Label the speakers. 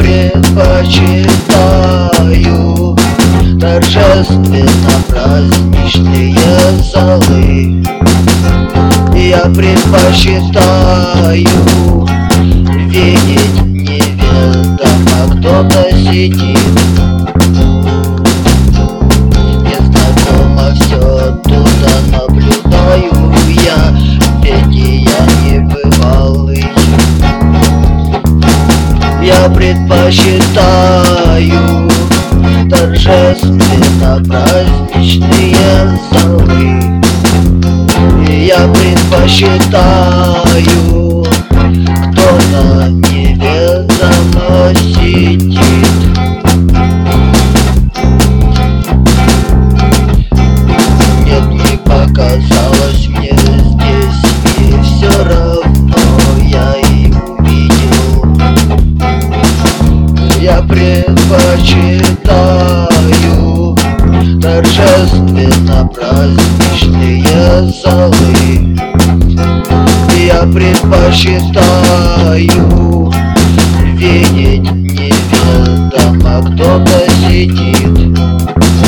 Speaker 1: предпочитаю торжественно-праздничные залы. Я предпочитаю видеть неведомо, кто-то сидит. Незнакомо все оттуда наблюдаю я, ведь я не бывалый. Я предпочитаю торжественно-праздничные залы. Я предпочитаю, кто-то неведомо сидит. Нет, не показалось мне здесь, и все равно я и увидел. Я предпочитаю торжественно-праздничные залы. Я предпочитаю видеть неведомо, кто-то сидит.